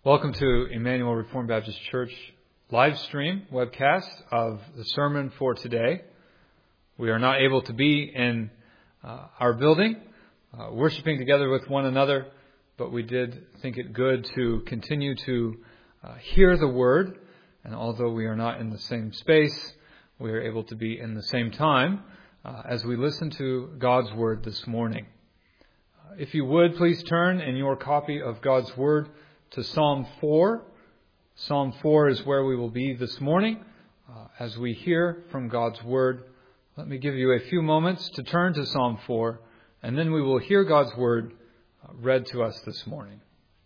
Welcome to Emmanuel Reformed Baptist Church live stream webcast of the sermon for today. We are not able to be in our building worshiping together with one another, but we did think it good to continue to hear the Word. And although we are not in the same space, we are able to be in the same time as we listen to God's Word this morning. If you would, please turn in your copy of God's Word to Psalm 4. Psalm 4 is where we will be this morning as we hear from God's Word. Let me give you a few moments to turn to Psalm 4, and then we will hear God's Word read to us this morning.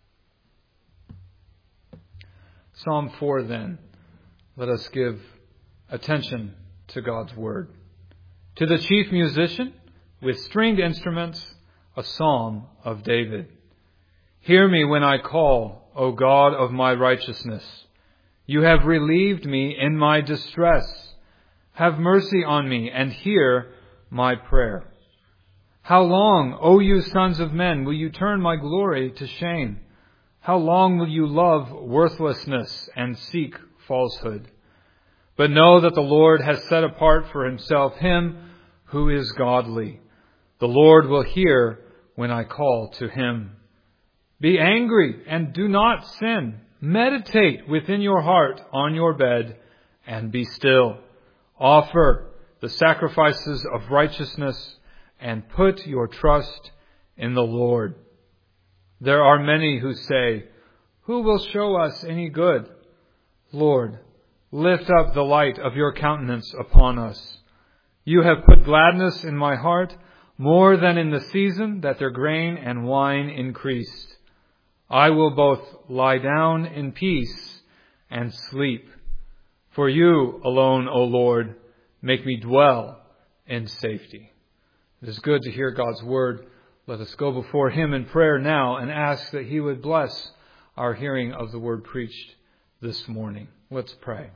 Psalm 4 then. Let us give attention to God's Word. To the chief musician, with stringed instruments, a psalm of David. Hear me when I call, O God of my righteousness. You have relieved me in my distress. Have mercy on me and hear my prayer. How long, O you sons of men, will you turn my glory to shame? How long will you love worthlessness and seek falsehood? But know that the Lord has set apart for himself him who is godly. The Lord will hear when I call to him. Be angry and do not sin. Meditate within your heart on your bed and be still. Offer the sacrifices of righteousness and put your trust in the Lord. There are many who say, who will show us any good? Lord, lift up the light of your countenance upon us. You have put gladness in my heart more than in the season that their grain and wine increased. I will both lie down in peace and sleep. For you alone, O Lord, make me dwell in safety. It is good to hear God's word. Let us go before him in prayer now and ask that he would bless our hearing of the word preached this morning. Let's pray.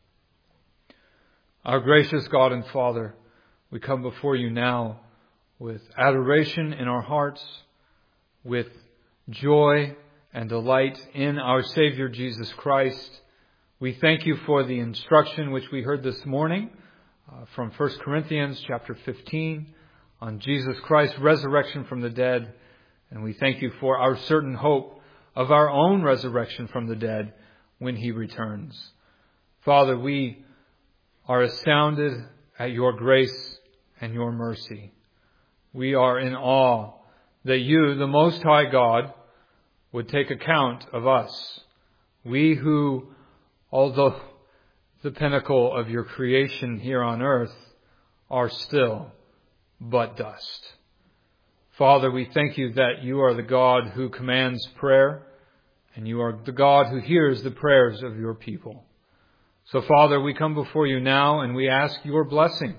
Our gracious God and Father, we come before you now with adoration in our hearts, with joy and delight in our Savior Jesus Christ. We thank you for the instruction which we heard this morning from 1 Corinthians chapter 15 on Jesus Christ's resurrection from the dead. And we thank you for our certain hope of our own resurrection from the dead when he returns. Father, we are astounded at your grace and your mercy. We are in awe that you, the Most High God, would take account of us. We who, although the pinnacle of your creation here on earth, are still but dust. Father, we thank you that you are the God who commands prayer, and you are the God who hears the prayers of your people. So, Father, we come before you now and we ask your blessing,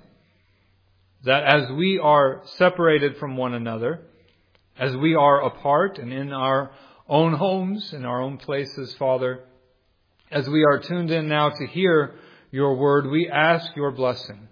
that as we are separated from one another, as we are apart and in our own homes, in our own places, Father, as we are tuned in now to hear your word, we ask your blessing.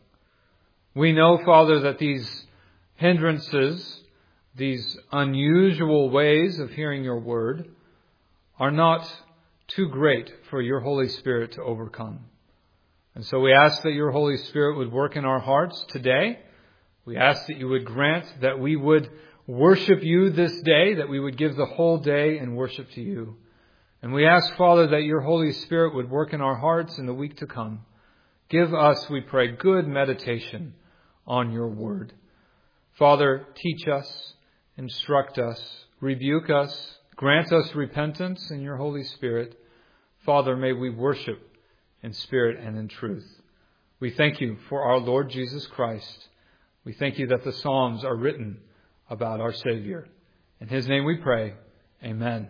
We know, Father, that these hindrances, these unusual ways of hearing your word, are not too great for your Holy Spirit to overcome. And so we ask that your Holy Spirit would work in our hearts today. We ask that you would grant that we would worship you this day, that we would give the whole day in worship to you. And we ask, Father, that your Holy Spirit would work in our hearts in the week to come. Give us, we pray, good meditation on your word. Father, teach us, instruct us, rebuke us, grant us repentance in your Holy Spirit. Father, may we worship in spirit and in truth. We thank you for our Lord Jesus Christ. We thank you that the Psalms are written about our Savior. In his name we pray. Amen.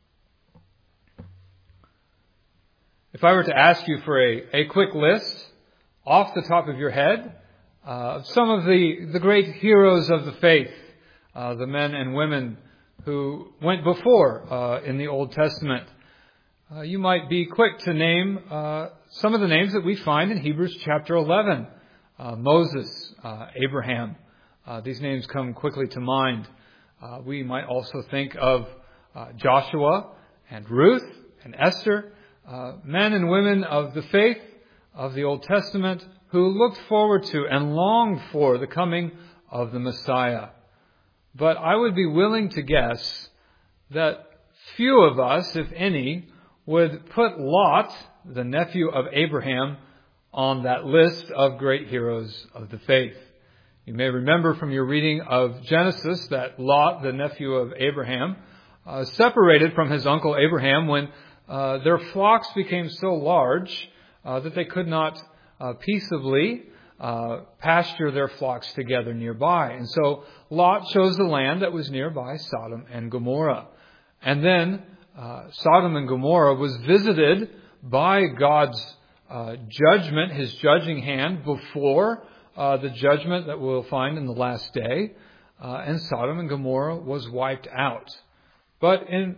If I were to ask you for a quick list off the top of your head of some of the great heroes of the faith, the men and women who went before in the Old Testament, you might be quick to name some of the names that we find in Hebrews chapter 11. Moses, Abraham. These names come quickly to mind. We might also think of Joshua and Ruth and Esther, men and women of the faith of the Old Testament who looked forward to and longed for the coming of the Messiah. But I would be willing to guess that few of us, if any, would put Lot, the nephew of Abraham, on that list of great heroes of the faith. You may remember from your reading of Genesis that Lot, the nephew of Abraham, separated from his uncle Abraham when their flocks became so large that they could not peaceably pasture their flocks together nearby. And so Lot chose the land that was nearby, Sodom and Gomorrah. And then Sodom and Gomorrah was visited by God's judgment, his judging hand, before the judgment that we'll find in the last day. And Sodom and Gomorrah was wiped out. But in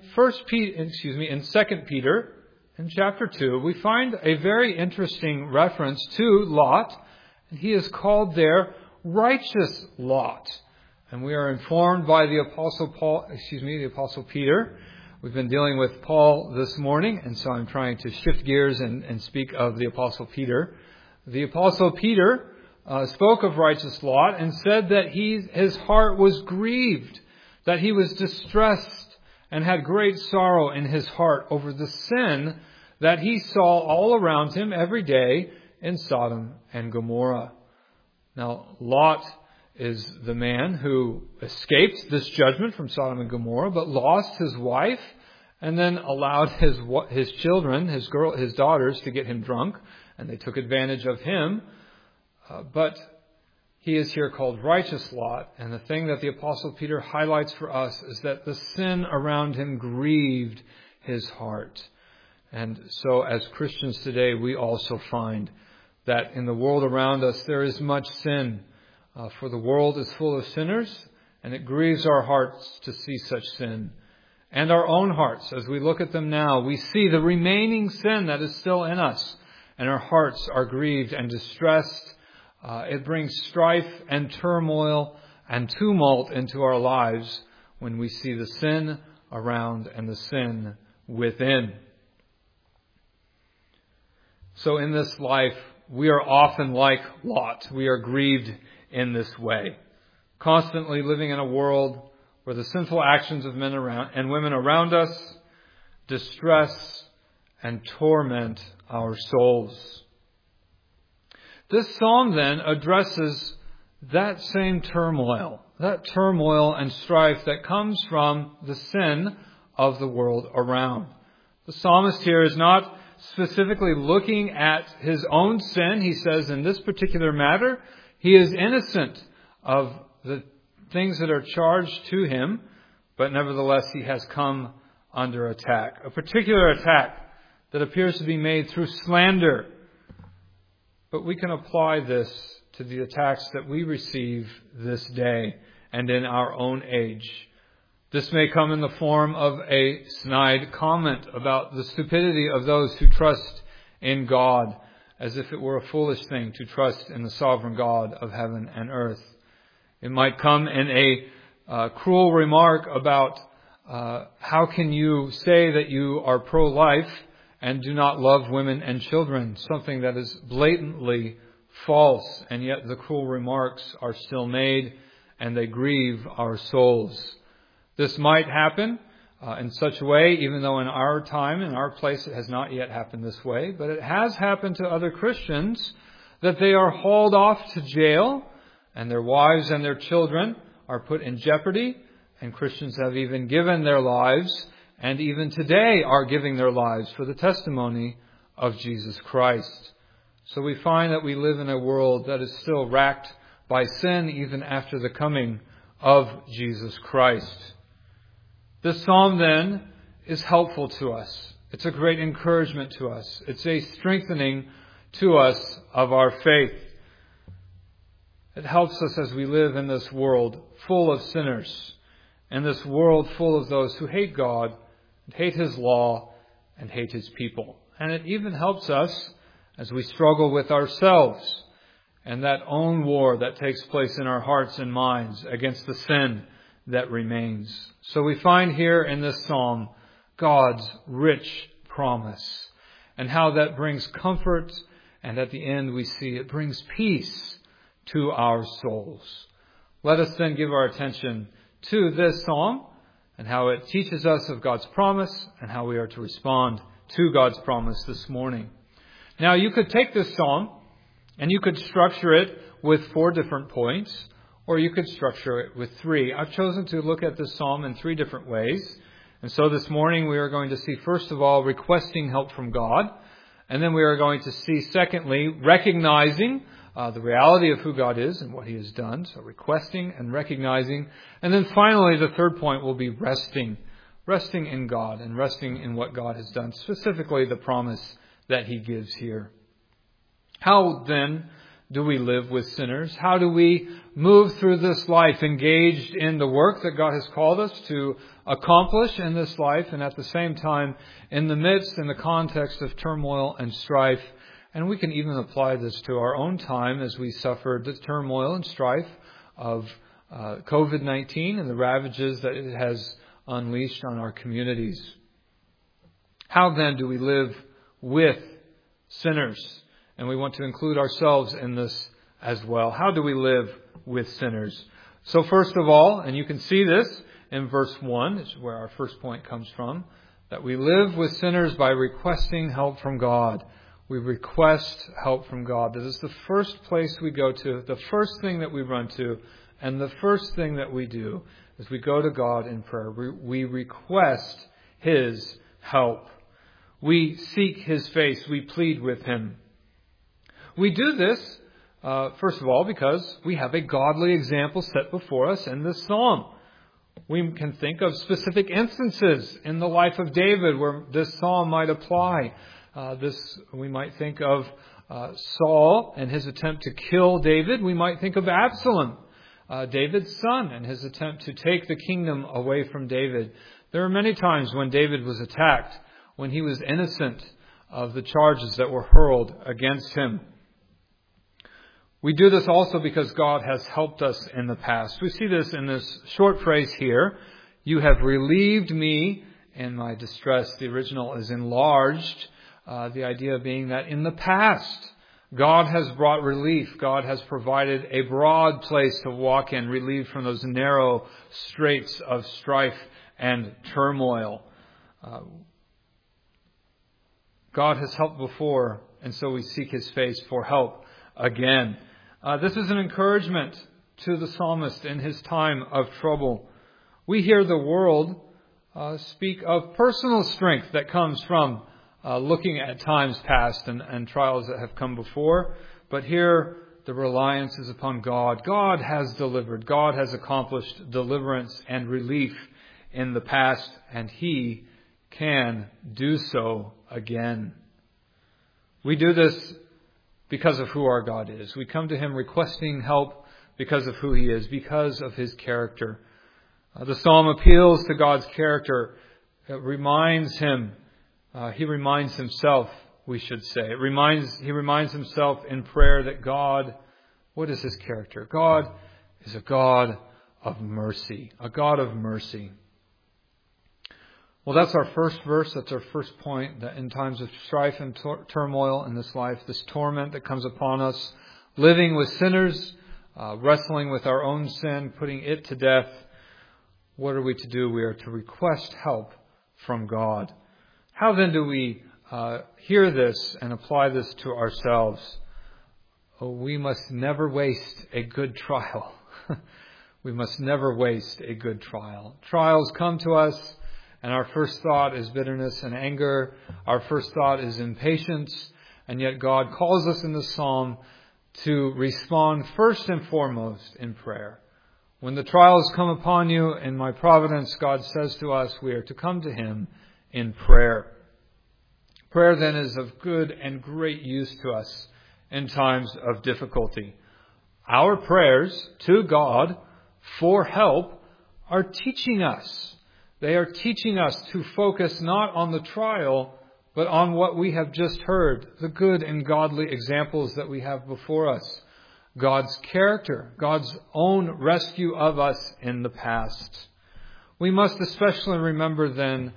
2 Peter, in chapter 2, we find a very interesting reference to Lot. And he is called there righteous Lot. And we are informed by the Apostle Peter. We've been dealing with Paul this morning, and so I'm trying to shift gears and speak of the Apostle Peter. The Apostle Peter spoke of righteous Lot and said that his heart was grieved, that he was distressed and had great sorrow in his heart over the sin that he saw all around him every day in Sodom and Gomorrah. Now, Lot is the man who escaped this judgment from Sodom and Gomorrah, but lost his wife and then allowed his children, his daughters, to get him drunk, and they took advantage of him. But he is here called righteous Lot, and the thing that the Apostle Peter highlights for us is that the sin around him grieved his heart. And so as Christians today, we also find that in the world around us there is much sin. For the world is full of sinners, and it grieves our hearts to see such sin. And our own hearts, as we look at them now, we see the remaining sin that is still in us, and our hearts are grieved and distressed. It brings strife and turmoil and tumult into our lives when we see the sin around and the sin within. So in this life, we are often like Lot. We are grieved in this way, constantly living in a world where the sinful actions of men and women around us distress and torment our souls. This psalm then addresses that same turmoil and strife that comes from the sin of the world around. The psalmist here is not specifically looking at his own sin. He says in this particular matter, he is innocent of the things that are charged to him, but nevertheless he has come under attack. A particular attack that appears to be made through slander. But we can apply this to the attacks that we receive this day and in our own age. This may come in the form of a snide comment about the stupidity of those who trust in God, as if it were a foolish thing to trust in the sovereign God of heaven and earth. It might come in a cruel remark about how can you say that you are pro-life and do not love women and children, something that is blatantly false, and yet the cruel remarks are still made and they grieve our souls. This might happen in such a way, even though in our time, in our place, it has not yet happened this way, but it has happened to other Christians that they are hauled off to jail and their wives and their children are put in jeopardy, and Christians have even given their lives and even today are giving their lives for the testimony of Jesus Christ. So we find that we live in a world that is still racked by sin even after the coming of Jesus Christ. This psalm then is helpful to us. It's a great encouragement to us. It's a strengthening to us of our faith. It helps us as we live in this world full of sinners, in this world full of those who hate God, and hate His law, and hate His people. And it even helps us as we struggle with ourselves and that own war that takes place in our hearts and minds against the sin that remains. So we find here in this psalm God's rich promise, and how that brings comfort, and at the end we see it brings peace to our souls. Let us then give our attention to this psalm and how it teaches us of God's promise and how we are to respond to God's promise this morning. Now, you could take this psalm and you could structure it with 4 different points, or you could structure it with 3. I've chosen to look at this psalm in 3 different ways. And so this morning we are going to see, first of all, requesting help from God. And then we are going to see, secondly, recognizing the reality of who God is and what He has done. So requesting and recognizing. And then finally, the third point will be resting. Resting in God and resting in what God has done. Specifically, the promise that He gives here. How then do we live with sinners? How do we move through this life engaged in the work that God has called us to accomplish in this life, and at the same time in the midst, in the context of turmoil and strife? And we can even apply this to our own time as we suffer the turmoil and strife of COVID-19 and the ravages that it has unleashed on our communities. How then do we live with sinners? And we want to include ourselves in this as well. How do we live with sinners? So first of all, and you can see this in verse 1, this is where our first point comes from, that we live with sinners by requesting help from God. We request help from God. This is the first place we go to, the first thing that we run to, and the first thing that we do is we go to God in prayer. We request His help. We seek His face. We plead with Him. We do this, first of all, because we have a godly example set before us in this psalm. We can think of specific instances in the life of David where this psalm might apply. We might think of Saul and his attempt to kill David. We might think of Absalom, David's son, and his attempt to take the kingdom away from David. There are many times when David was attacked, when he was innocent of the charges that were hurled against him. We do this also because God has helped us in the past. We see this in this short phrase here. You have relieved me in my distress. The original is enlarged. The idea being that in the past, God has brought relief. God has provided a broad place to walk in, relieved from those narrow straits of strife and turmoil. God has helped before, and so we seek His face for help again. This is an encouragement to the psalmist in his time of trouble. We hear the world speak of personal strength that comes from looking at times past and trials that have come before. But here the reliance is upon God. God has delivered. God has accomplished deliverance and relief in the past, and He can do so again. We do this because of who our God is. We come to Him requesting help because of who He is, because of His character. The psalm appeals to God's character. It reminds Him, He reminds Himself, we should say. He reminds Himself in prayer that God, what is His character? God is a God of mercy, a God of mercy. Well, that's our first verse. That's our first point, that in times of strife and turmoil in this life, this torment that comes upon us, living with sinners, wrestling with our own sin, putting it to death, what are we to do? We are to request help from God. How then do we hear this and apply this to ourselves? Oh, we must never waste a good trial. We must never waste a good trial. Trials come to us, and our first thought is bitterness and anger. Our first thought is impatience. And yet God calls us in the psalm to respond first and foremost in prayer. When the trials come upon you in my providence, God says to us, we are to come to Him in prayer. Prayer then is of good and great use to us in times of difficulty. Our prayers to God for help are teaching us. They are teaching us to focus not on the trial, but on what we have just heard, the good and godly examples that we have before us. God's character, God's own rescue of us in the past. We must especially remember then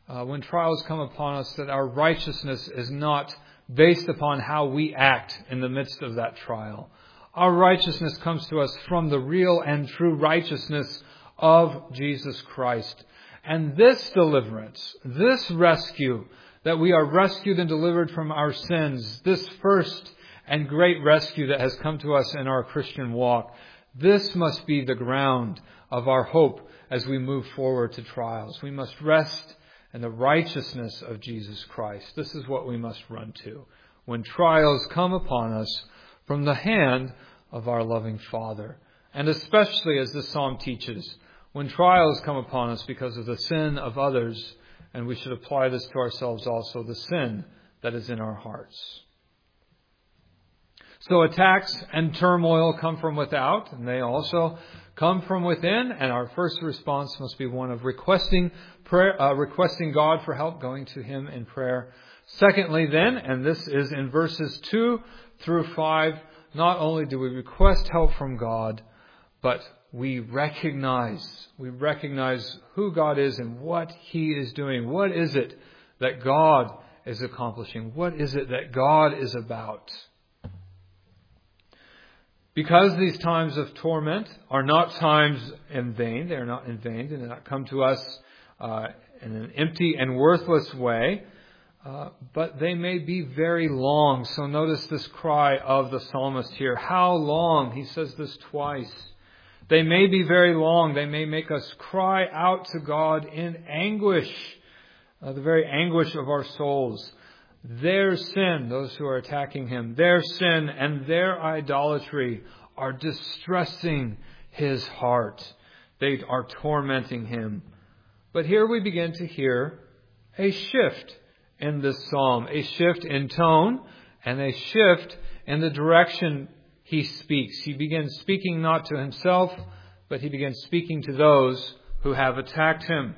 when trials come upon us, that our righteousness is not based upon how we act in the midst of that trial. Our righteousness comes to us from the real and true righteousness of Jesus Christ. And this deliverance, this rescue, that we are rescued and delivered from our sins, this first and great rescue that has come to us in our Christian walk, this must be the ground of our hope as we move forward to trials. We must rest in the righteousness of Jesus Christ. This is what we must run to when trials come upon us from the hand of our loving Father. And especially, as this psalm teaches, when trials come upon us because of the sin of others, and we should apply this to ourselves also, the sin that is in our hearts. So attacks and turmoil come from without, and they also come from within, and our first response must be one of requesting God for help, going to Him in prayer. Secondly then, and this is in verses 2 through 5, not only do we request help from God, but we recognize who God is and what He is doing. What is it that God is accomplishing? What is it that God is about? Because these times of torment are not times in vain, they are not in vain, they do not come to us in an empty and worthless way, but they may be very long. So notice this cry of the psalmist here. How long? He says this twice. They may be very long. They may make us cry out to God in anguish, the very anguish of our souls. Their sin, those who are attacking Him, their sin and their idolatry are distressing His heart. They are tormenting Him. But here we begin to hear a shift in this psalm, a shift in tone and a shift in the direction he speaks. He begins speaking not to himself, but he begins speaking to those who have attacked him.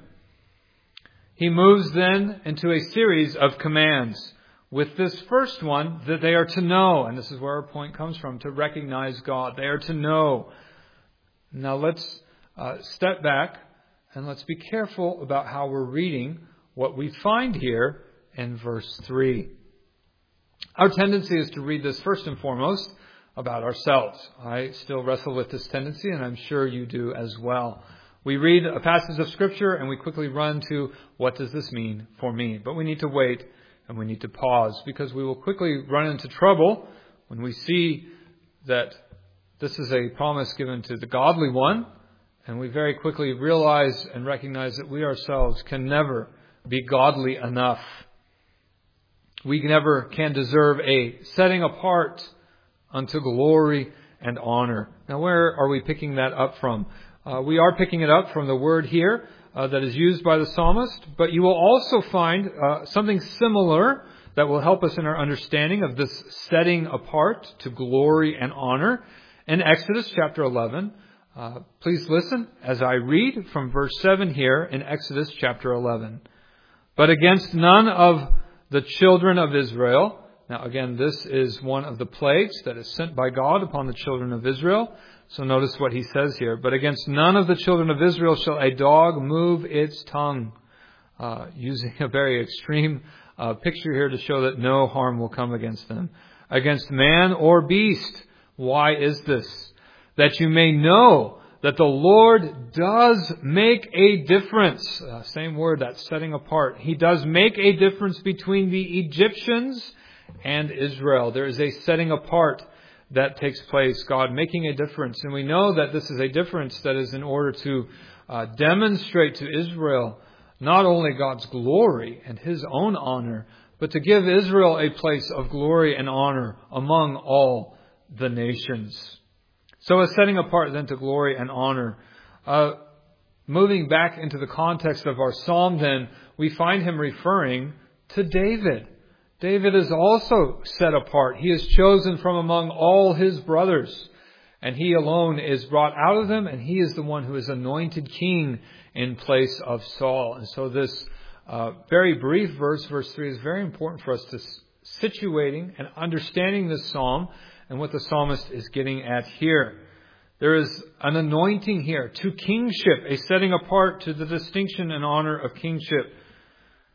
He moves then into a series of commands. With this first one, that they are to know, and this is where our point comes from, to recognize God. They are to know. Now let's step back and let's be careful about how we're reading what we find here in verse 3. Our tendency is to read this first and foremost about ourselves. I still wrestle with this tendency, and I'm sure you do as well. We read a passage of Scripture and we quickly run to, what does this mean for me? But we need to wait and we need to pause, because we will quickly run into trouble when we see that this is a promise given to the godly one, and we very quickly realize and recognize that we ourselves can never be godly enough. We never can deserve a setting apart unto glory and honor. Now, where are we picking that up from? We are picking it up from the word here that is used by the psalmist, but you will also find something similar that will help us in our understanding of this setting apart to glory and honor in Exodus chapter 11. Please listen as I read from verse 7 here in Exodus chapter 11. But against none of the children of Israel. Now again, this is one of the plagues that is sent by God upon the children of Israel. So notice what he says here. But against none of the children of Israel shall a dog move its tongue. Using a very extreme picture here to show that no harm will come against them. Against man or beast. Why is this? That you may know that the Lord does make a difference. Same word, that's setting apart. He does make a difference between the Egyptians and Israel. There is a setting apart that takes place, God making a difference. And we know that this is a difference that is in order to demonstrate to Israel not only God's glory and His own honor, but to give Israel a place of glory and honor among all the nations. So a setting apart then to glory and honor. Moving back into the context of our psalm then, we find him referring to David. David is also set apart. He is chosen from among all his brothers, and he alone is brought out of them, and he is the one who is anointed king in place of Saul. And so this very brief verse 3, is very important for us to situating and understanding this psalm and what the psalmist is getting at here. There is an anointing here to kingship, a setting apart to the distinction and honor of kingship.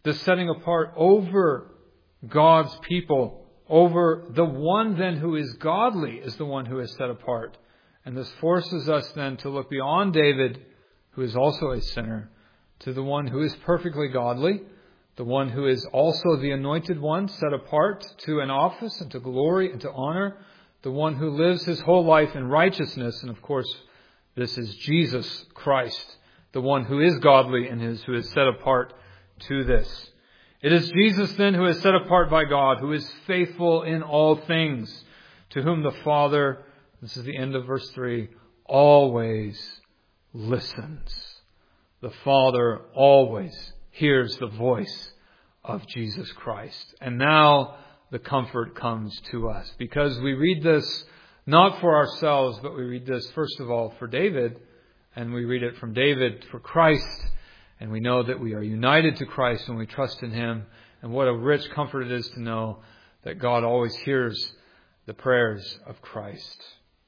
this setting apart over God's people, over the one then who is godly is the one who is set apart. And this forces us then to look beyond David, who is also a sinner, to the one who is perfectly godly, the one who is also the anointed one, set apart to an office and to glory and to honor, the one who lives his whole life in righteousness. And of course, this is Jesus Christ, the one who is godly and who is set apart to this. It is Jesus then who is set apart by God, who is faithful in all things, to whom the Father, this is the end of verse 3, always listens. The Father always hears the voice of Jesus Christ. And now the comfort comes to us, because we read this not for ourselves, but we read this first of all for David, and we read it from David for Christ, and we know that we are united to Christ when we trust in Him. And what a rich comfort it is to know that God always hears the prayers of Christ.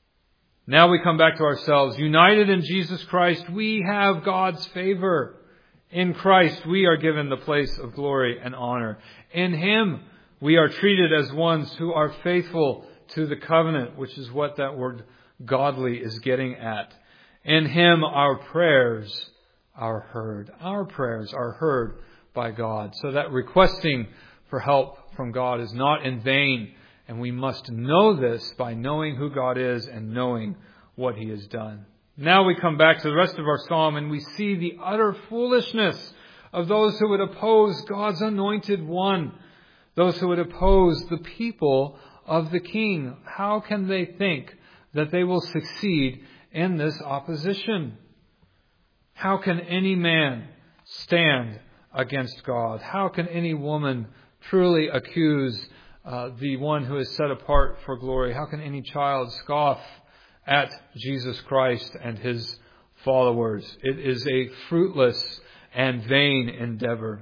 Now we come back to ourselves. United in Jesus Christ, we have God's favor. In Christ, we are given the place of glory and honor. In Him, we are treated as ones who are faithful to the covenant, which is what that word godly is getting at. In Him, our prayers are heard. Our prayers are heard by God. So that requesting for help from God is not in vain. And we must know this by knowing who God is and knowing what He has done. Now we come back to the rest of our psalm and we see the utter foolishness of those who would oppose God's anointed one. Those who would oppose the people of the King. How can they think that they will succeed in this opposition? How can any man stand against God? How can any woman truly accuse the one who is set apart for glory? How can any child scoff at Jesus Christ and His followers? It is a fruitless and vain endeavor.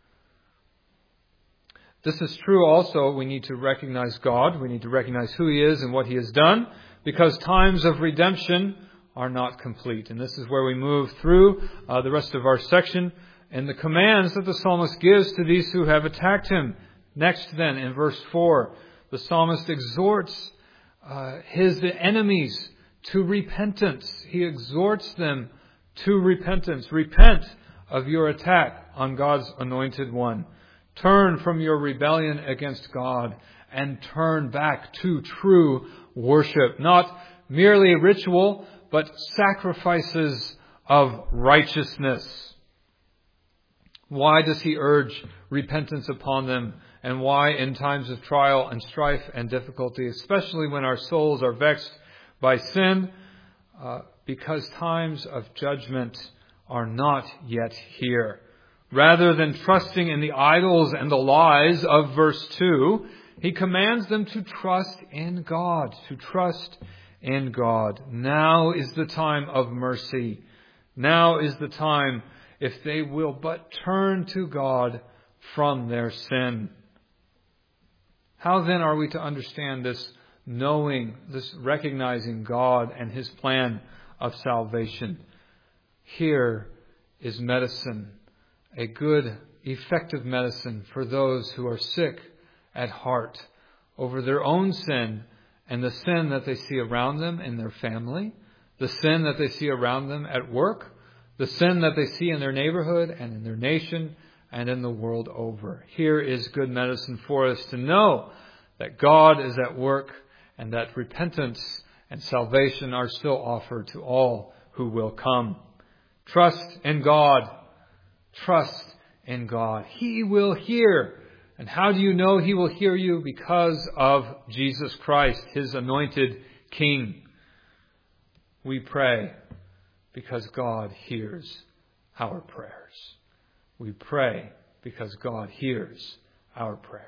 This is true also. We need to recognize God. We need to recognize who He is and what He has done, because times of redemption are not complete. And this is where we move through the rest of our section and the commands that the psalmist gives to these who have attacked him. Next then, in verse 4, the psalmist exhorts his enemies to repentance. He exhorts them to repentance. Repent of your attack on God's anointed one. Turn from your rebellion against God and turn back to true worship. Not merely ritual, but sacrifices of righteousness. Why does he urge repentance upon them? And why in times of trial and strife and difficulty, especially when our souls are vexed by sin? Because times of judgment are not yet here. Rather than trusting in the idols and the lies of verse 2, he commands them to trust in God, to trust in God. Now is the time of mercy. Now is the time, if they will but turn to God from their sin. How then are we to understand this knowing, this recognizing God and His plan of salvation? Here is medicine, a good, effective medicine for those who are sick at heart over their own sin and the sin that they see around them in their family, the sin that they see around them at work, the sin that they see in their neighborhood and in their nation and in the world over. Here is good medicine for us to know that God is at work and that repentance and salvation are still offered to all who will come. Trust in God. Trust in God. He will hear. And how do you know He will hear you? Because of Jesus Christ, His anointed King. We pray because God hears our prayers. We pray because God hears our prayers.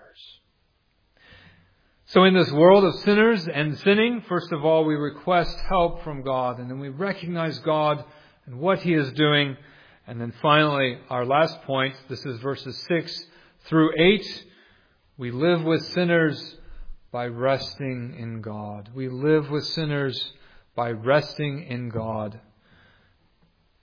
So in this world of sinners and sinning, first of all, we request help from God. And then we recognize God and what He is doing. And then finally, our last point, this is verses 6 through 8. We live with sinners by resting in God. We live with sinners by resting in God.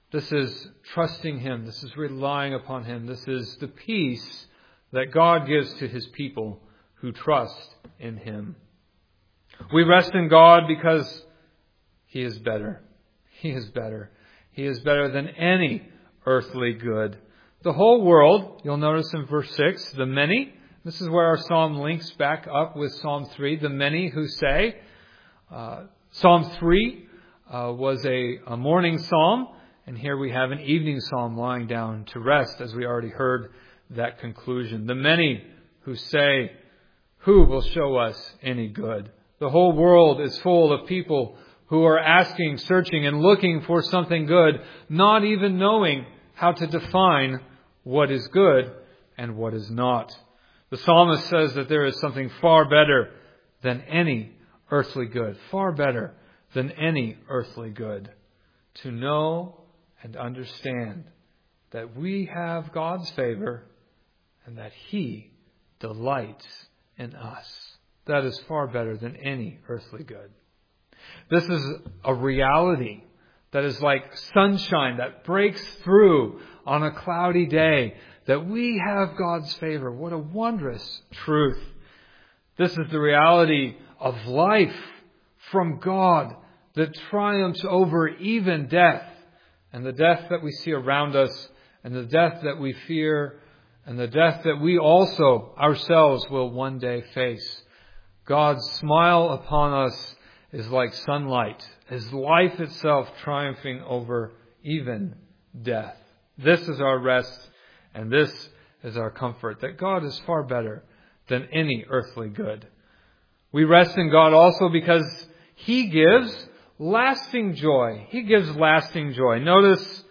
This is trusting Him. This is relying upon Him. This is the peace that God gives to His people who trust in Him. We rest in God because He is better. He is better. He is better than any earthly good. The whole world, you'll notice in verse 6, the many, this is where our psalm links back up with Psalm 3, the many who say. Psalm 3 was a morning psalm, and here we have an evening psalm lying down to rest, as we already heard that conclusion. The many who say, who will show us any good? The whole world is full of people who are asking, searching, and looking for something good, not even knowing how to define what is good and what is not. The psalmist says that there is something far better than any earthly good, far better than any earthly good, to know and understand that we have God's favor and that He delights in us. That is far better than any earthly good. This is a reality that is like sunshine that breaks through on a cloudy day, that we have God's favor. What a wondrous truth. This is the reality of life from God that triumphs over even death, and the death that we see around us, and the death that we fear, and the death that we also ourselves will one day face. God's smile upon us is like sunlight, His life itself triumphing over even death. This is our rest, and this is our comfort, that God is far better than any earthly good. We rest in God also because He gives lasting joy. He gives lasting joy. Notice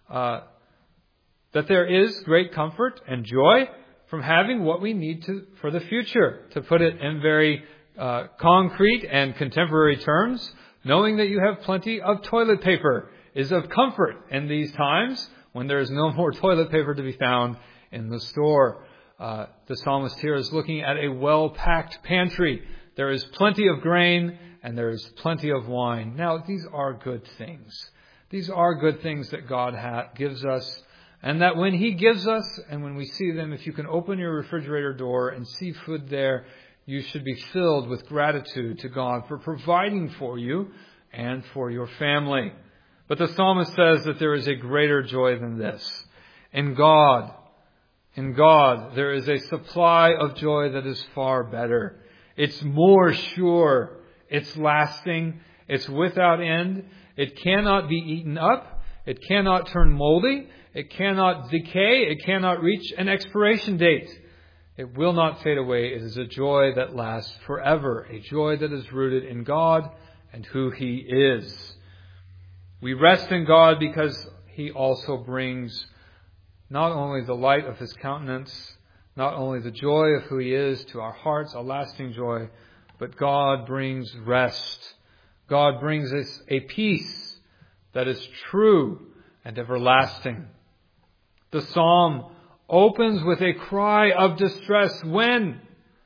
that there is great comfort and joy from having what we need for the future. To put it in very concrete and contemporary terms, knowing that you have plenty of toilet paper is of comfort in these times when there is no more toilet paper to be found in the store. The psalmist here is looking at a well-packed pantry. There is plenty of grain and there is plenty of wine. Now, these are good things. These are good things that God gives us, and that when He gives us, and when we see them, if you can open your refrigerator door and see food there, you should be filled with gratitude to God for providing for you and for your family. But the psalmist says that there is a greater joy than this. In God, there is a supply of joy that is far better. It's more sure. It's lasting. It's without end. It cannot be eaten up. It cannot turn moldy. It cannot decay. It cannot reach an expiration date. It will not fade away. It is a joy that lasts forever. A joy that is rooted in God and who He is. We rest in God because He also brings not only the light of His countenance, not only the joy of who He is to our hearts, a lasting joy, but God brings rest. God brings us a peace that is true and everlasting. The psalm opens with a cry of distress. When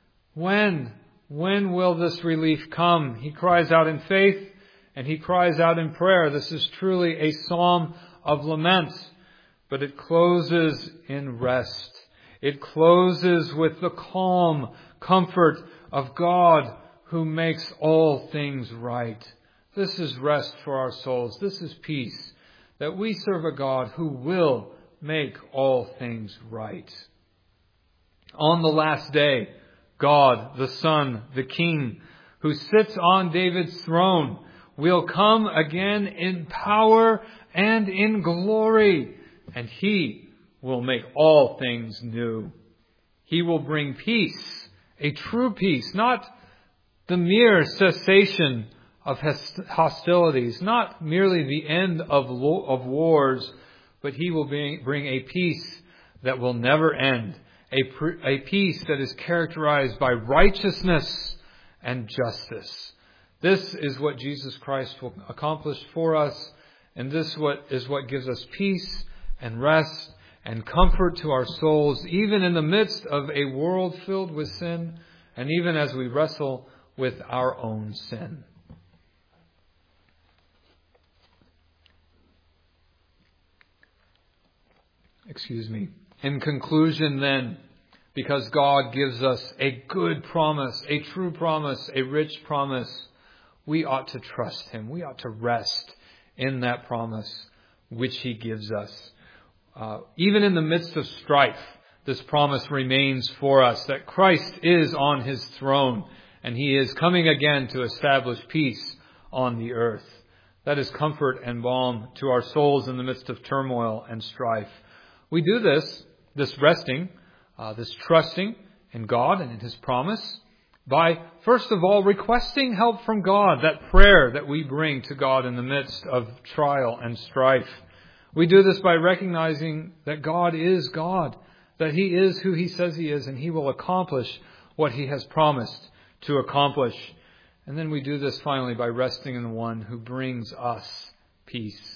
will this relief come? He cries out in faith and he cries out in prayer. This is truly a psalm of lament, but it closes in rest. It closes with the calm comfort of God who makes all things right. This is rest for our souls. This is peace, that we serve a God who will make all things right. On the last day, God, the Son, the King, who sits on David's throne, will come again in power and in glory, and He will make all things new. He will bring peace, a true peace, not the mere cessation of hostilities, not merely the end of wars, but He will bring a peace that will never end, a peace that is characterized by righteousness and justice. This is what Jesus Christ will accomplish for us, and this is what gives us peace and rest and comfort to our souls, even in the midst of a world filled with sin, and even as we wrestle with our own sin. In conclusion then, because God gives us a good promise, a true promise, a rich promise, we ought to trust Him. We ought to rest in that promise which He gives us. Even in the midst of strife, this promise remains for us that Christ is on His throne and He is coming again to establish peace on the earth. That is comfort and balm to our souls in the midst of turmoil and strife. We do this resting, this trusting in God and in His promise by, first of all, requesting help from God, that prayer that we bring to God in the midst of trial and strife. We do this by recognizing that God is God, that He is who He says He is, and He will accomplish what He has promised to accomplish. And then we do this finally by resting in the one who brings us peace.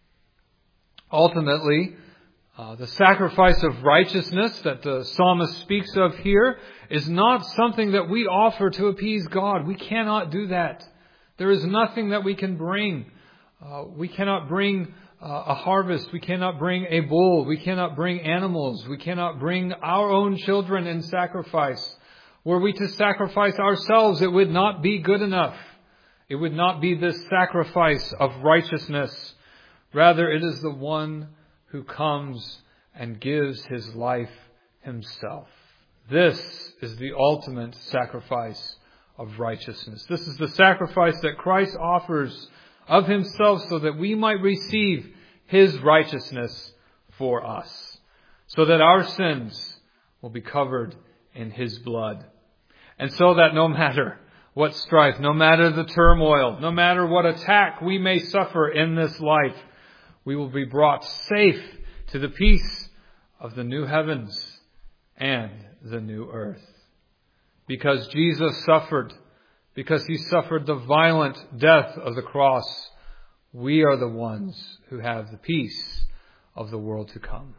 Ultimately, the sacrifice of righteousness that the psalmist speaks of here is not something that we offer to appease God. We cannot do that. There is nothing that we can bring. We cannot bring a harvest. We cannot bring a bull. We cannot bring animals. We cannot bring our own children in sacrifice. Were we to sacrifice ourselves, it would not be good enough. It would not be this sacrifice of righteousness. Rather, it is the one who comes and gives His life Himself. This is the ultimate sacrifice of righteousness. This is the sacrifice that Christ offers of Himself so that we might receive His righteousness for us, so that our sins will be covered in His blood. And so that no matter what strife, no matter the turmoil, no matter what attack we may suffer in this life, we will be brought safe to the peace of the new heavens and the new earth. Because Jesus suffered, because He suffered the violent death of the cross, we are the ones who have the peace of the world to come.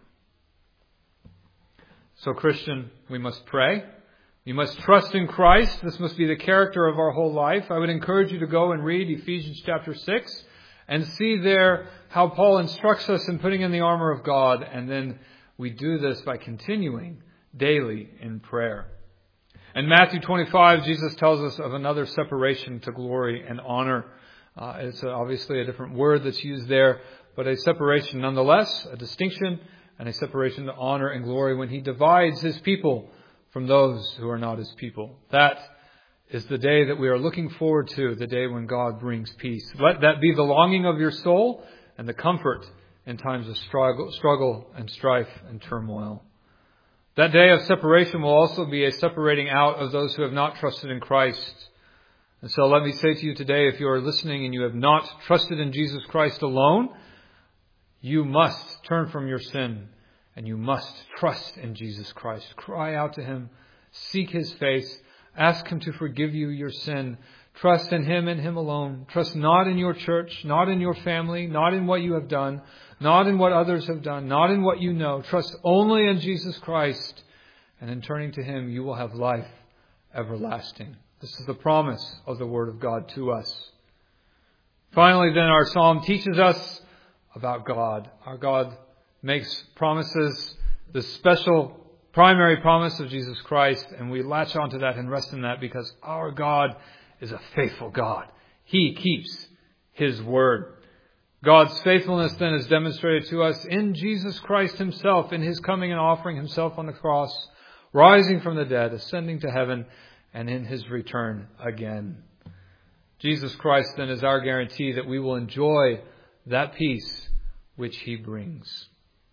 So, Christian, we must pray. We must trust in Christ. This must be the character of our whole life. I would encourage you to go and read Ephesians chapter 6 and see there how Paul instructs us in putting in the armor of God. And then we do this by continuing daily in prayer. In Matthew 25, Jesus tells us of another separation to glory and honor. It's obviously a different word that's used there, but a separation nonetheless, a distinction and a separation to honor and glory when He divides His people from those who are not His people. That is the day that we are looking forward to, the day when God brings peace. Let that be the longing of your soul and the comfort in times of struggle and strife and turmoil. That day of separation will also be a separating out of those who have not trusted in Christ. And so let me say to you today, if you are listening and you have not trusted in Jesus Christ alone, you must turn from your sin and you must trust in Jesus Christ. Cry out to Him, seek His face, ask Him to forgive you your sin. Trust in Him and Him alone. Trust not in your church, not in your family, not in what you have done, not in what others have done, not in what you know. Trust only in Jesus Christ. And in turning to Him, you will have life everlasting. This is the promise of the Word of God to us. Finally, then, our psalm teaches us about God. Our God makes promises, the special primary promise of Jesus Christ, and we latch onto that and rest in that because our God is a faithful God. He keeps His word. God's faithfulness then is demonstrated to us in Jesus Christ Himself, in His coming and offering Himself on the cross, rising from the dead, ascending to heaven, and in His return again. Jesus Christ then is our guarantee that we will enjoy that peace which He brings.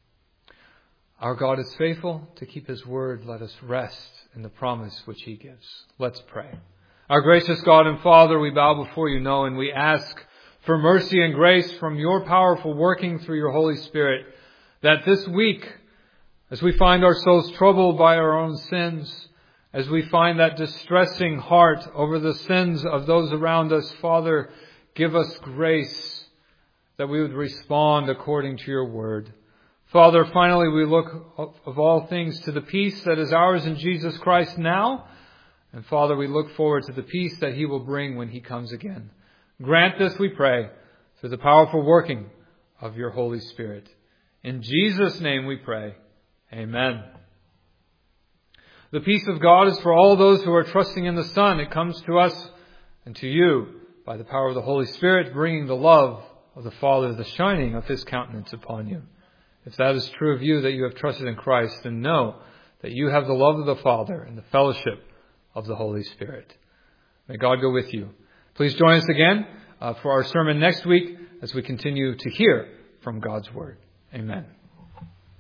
Our God is faithful to keep His word. Let us rest in the promise which He gives. Let's pray. Our gracious God and Father, we bow before You now and we ask for mercy and grace from Your powerful working through Your Holy Spirit, that this week, as we find ourselves troubled by our own sins, as we find that distressing heart over the sins of those around us, Father, give us grace that we would respond according to Your word. Father, finally, we look of all things to the peace that is ours in Jesus Christ now. And Father, we look forward to the peace that He will bring when He comes again. Grant this, we pray, through the powerful working of Your Holy Spirit. In Jesus' name we pray. Amen. The peace of God is for all those who are trusting in the Son. It comes to us and to you by the power of the Holy Spirit, bringing the love of the Father, the shining of His countenance upon you. If that is true of you, that you have trusted in Christ, then know that you have the love of the Father and the fellowship of the Holy Spirit. May God go with you. Please join us again for our sermon next week as we continue to hear from God's Word. Amen.